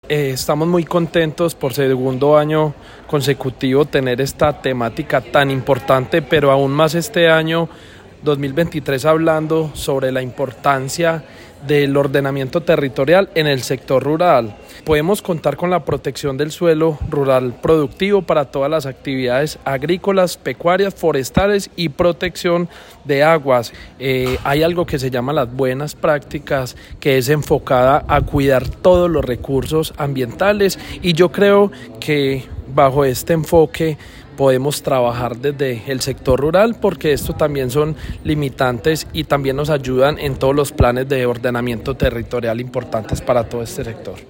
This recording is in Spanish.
Estamos muy contentos por segundo año consecutivo tener esta temática tan importante, pero aún más este año 2023 hablando sobre la importancia del ordenamiento territorial en el sector rural. Podemos contar con la protección del suelo rural productivo para todas las actividades agrícolas, pecuarias, forestales y protección de aguas. Hay algo que se llama las buenas prácticas, que es enfocada a cuidar todos los recursos ambientales, y yo creo que bajo este enfoque podemos trabajar desde el sector rural, porque esto también son limitantes y también nos ayudan en todos los planes de ordenamiento territorial importantes para todo este sector.